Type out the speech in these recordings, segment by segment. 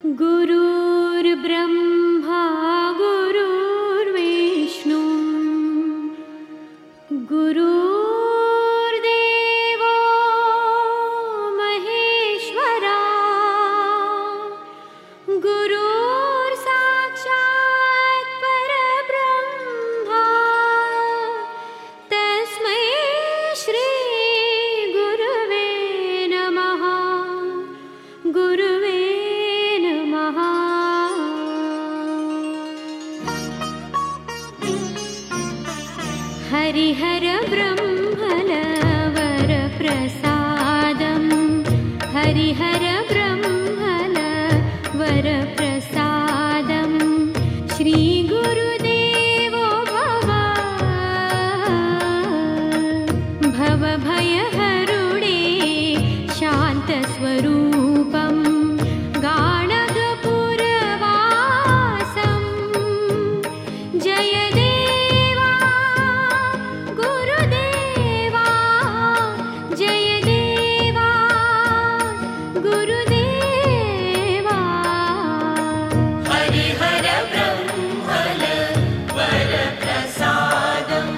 गुरुर्ब्रह्मा गुरुर्विष्णु गुरुर्देवो महेश्वरा गुरुर्साक्षात् परब्रह्मा तस्मै श्री गुरुवे नमः गुरुवे नमः। हरिहर ब्रह्मलवर प्रसादं हरिहर ब्रह्मलवर प्रसादं श्री गुरुदेवो भव भवभयहरुणे शान्तस्वरूपं गाणगपुरवासं जय देवा गुरुदेवा जय देवा गुरुदेवा। हरिहर ब्रह्मलवर प्रसादम्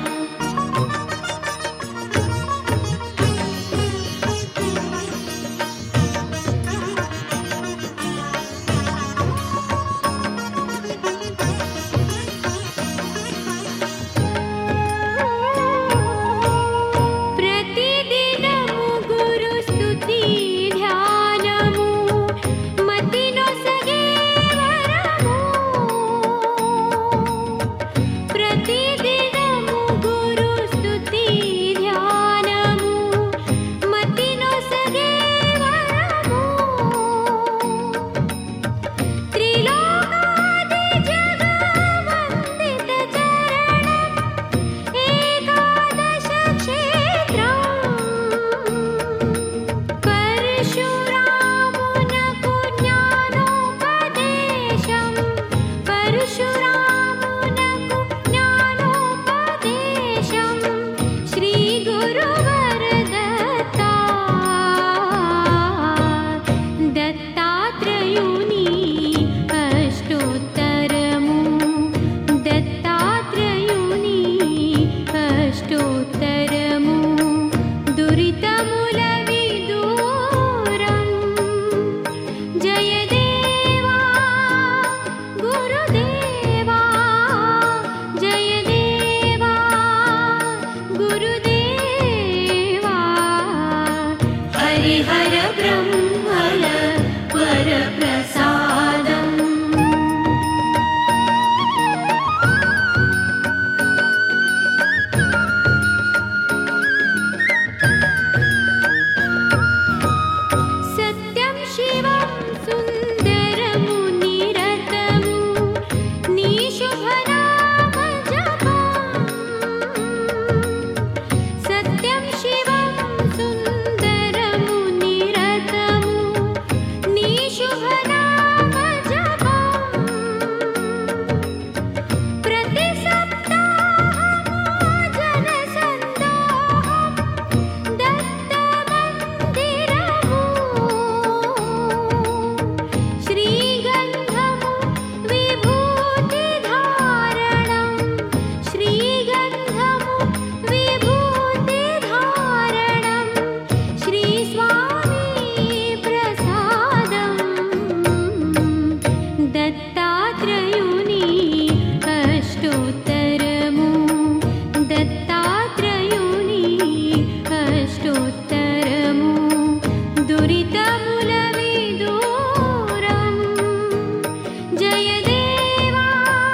प्रतिदिनमु गुरुस्तुति ध्यानमु मतिनొసగే వరము प्रतिदिनमु गुरुस्तुति ध्यानमु मतिनొసగే వరము त्रिलोकादि जगवन्दित चरणं एकादश क्षेत्रं परशुरामुनకు జ్ఞానోపదేశం परशुरामुనకు జ్ఞానోపదేశం శ్రీ గురువరదత్తా దత్తాత్రేయుని అష్టోత్తరము దత్తాత్రేయుని అష్టోత్తరము దురితముల విదూరం జయ దేవా గురుదేవా జయ దేవా గురుదేవా। హరిహర బ్రహ్మలవర ప్రసాదం सत्यं शिवं सुन्दरमु निरतमु निशुभनाम जपं सत्यं शिवं सुन्दरमु निरतमु निशुभनाम जपं प्रतिसप्ताहमु जनसन्दोहं दत्तमन्दिरमु श्रीगन्धमु विभूतिधारणं श्रीगन्धमु विभूतिधारणं श्रीस्वामी प्रसादं दत्तात्रेयुनि अष्टोत्तरमु दत्तात्रेयुनि अष्टोत्तरमु दुरितमुल विदूरं जय देवा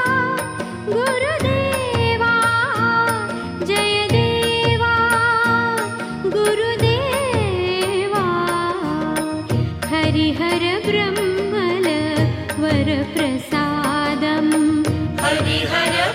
गुरुदेवा जय देवा गुरुदेवा। हरिहर ब्रह्मलवर प्रसादं हरिहर